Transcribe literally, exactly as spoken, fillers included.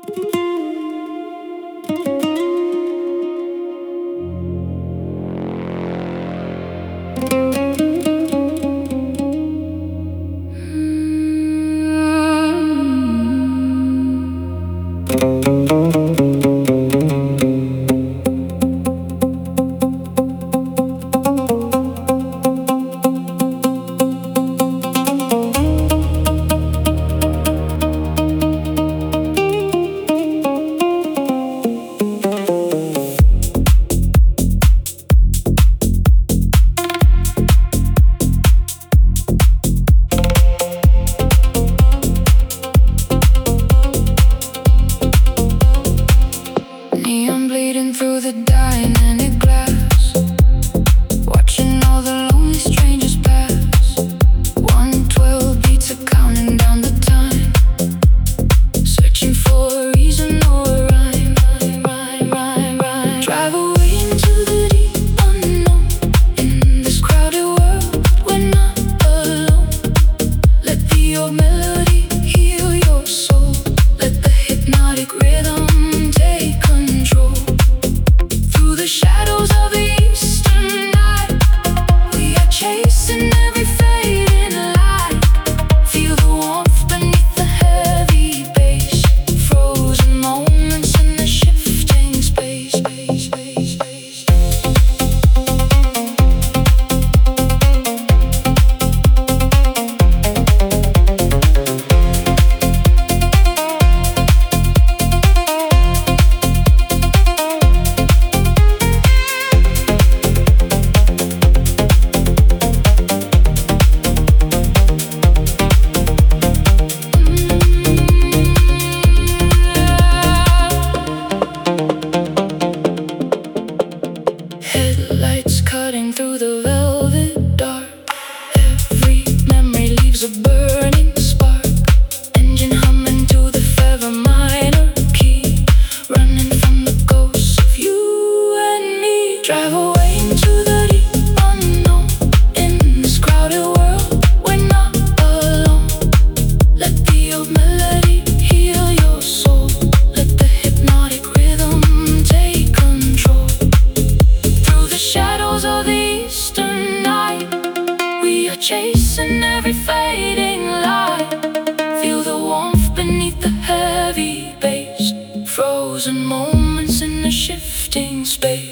Neon bleeding through the dynamic glass, watching all the lonely strangers pass. One twelve beats are counting down the time, searching for a reason or a rhyme, rhyme, rhyme, rhyme. Drive away into the deep unknown. In this crowded world, we're not alone. Let the old melody heal your soul. Let the hypnotic rhythm take control. Through the shadows of the eastern night, we are chasing every fading light. Feel the warmth beneath the heavy bass, frozen moments in the shifting space, space, space, space. Headlights cutting through the velvet dark. Every memory leaves a burning spark. Engine humming to the feather minor key, running from the ghosts of you and me. Drive away into the deep unknown. In this crowded world, we're not alone. Let the old melody heal your soul. Let the hypnotic rhythm take control. Through the shadows of the eastern night, we are chasing every fading light. Feel the warmth beneath the heavy bass, frozen moments in the shifting space.